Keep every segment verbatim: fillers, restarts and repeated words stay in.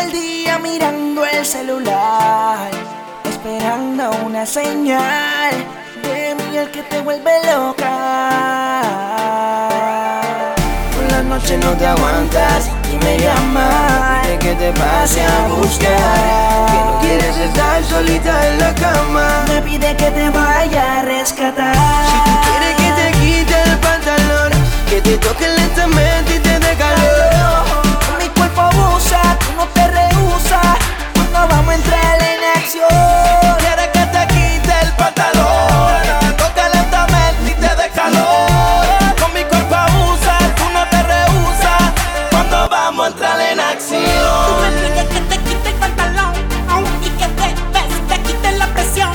el día mirando el celular, esperando una señal de miel que te vuelve loca. Por la noche no te aguantas y me llamas, pide que te pase a buscar, que no quieres estar solita en la cama. Me pide que te vaya a rescatar. Si tú quieres que te quite el pantalón, que te toque lentamente y te dé calor. Mi cuerpo abusa, tú no te rehusas, cuando vamos a entrar en acción. Quiere que te quite el pantalón, que te toque lentamente y te dé calor. Con mi cuerpo abusa, tú no te rehusas, cuando vamos a entrar en acción. Tú me pides que te quite el pantalón, oh, y que te ves, te quite la presión.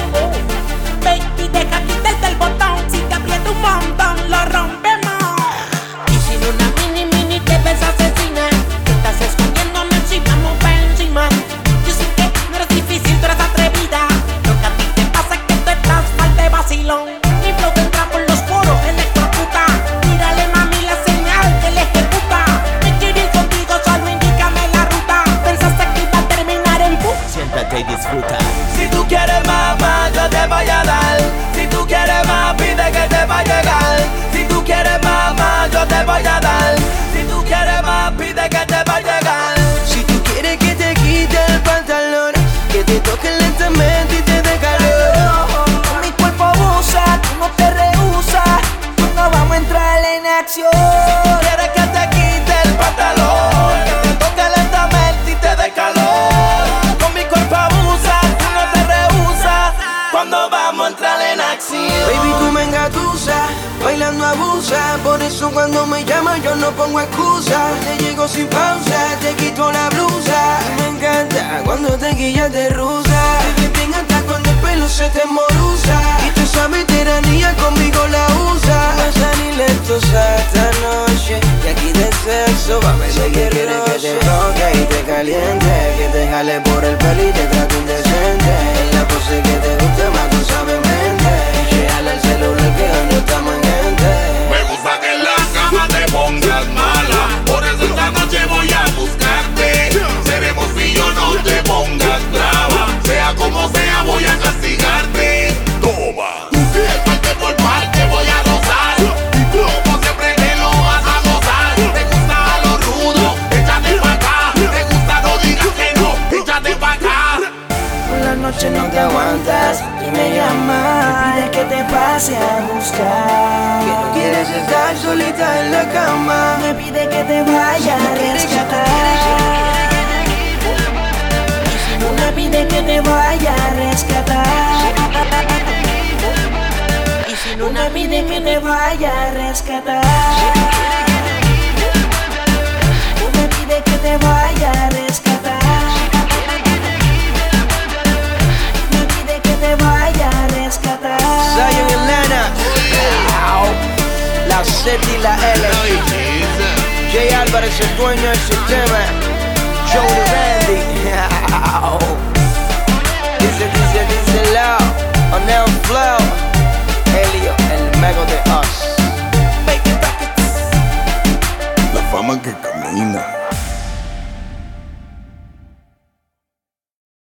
Baby, deja quitarte el botón, si te aprieta un montón, lo rompemos. Y sin una mini mini te ves asesina, te estás escondiéndome encima, vamos pa' encima. Yo sé que no eres difícil, tú eres atrevida. Lo que a ti te pasa es que tú estás mal de vacilón. Mi flow te entra por los poros, electrocuta. Tírale mami la señal que le ejecuta. Me quiero ir contigo, solo indícame la ruta. Pensaste que iba a terminar en pu. Siéntate y disfruta. Si tú quieres más, más, yo te voy a dar. Si tú quieres más, pide que te va a llegar. Si tú quieres más, más, yo te voy a dar. Si tú quieres más, pide que te va a llegar. Si tú quieres que te quite el pantalón, que te toque lentamente y te dé calor. Mi cuerpo abusa, tú no te rehusas, cuando vamos a entrar en acción. Quieres que te quite el pantalón, que te toque lentamente y te dé calor. Con mi cuerpo abusa, tú no te rehusas, cuando vamos a entrar en acción. Baby, tú me engatusas, bailando abusa. Por eso cuando me llamas yo no pongo excusa. Te llego sin pausa, te quito la blusa. Me encanta cuando te guillas de rusa. Te ves bien hasta cuando el pelo se te morusa. Y tú sabes tiranía conmigo la usa. Vas a ni lentosa esta noche, y aquí de sexo va a ver que quieres que te toque y te caliente, que te jale por el pelo y te trate indecente. En la pose que te gusta más tú sabes mente. Y jala el celular que hoy no estamos en gente. Me gusta que en la cama te pongas mala, por eso esta noche voy a buscarte. Seremos y yo no te pongas brava, sea como sea voy a castigarte. Toma, parte por parte voy a rozar, como siempre te lo vas a gozar. Te gusta lo rudo, échate pa' acá. Te gusta, no digas que no, échate pa' acá. Por la noche no te aguantas y me llamas, pide que te pase a buscar, Que no quieres estar solita en la cama. me pide que te vaya a rescatar. Me pide que te vaya a rescatar. Y si No me pide que te vaya a rescatar. No me pide que te vaya a rescatar. Me pide que te vaya a rescatar. Zion y Lana, la Z y la L. Jay Álvarez, el dueño del sistema. Joe the Randy.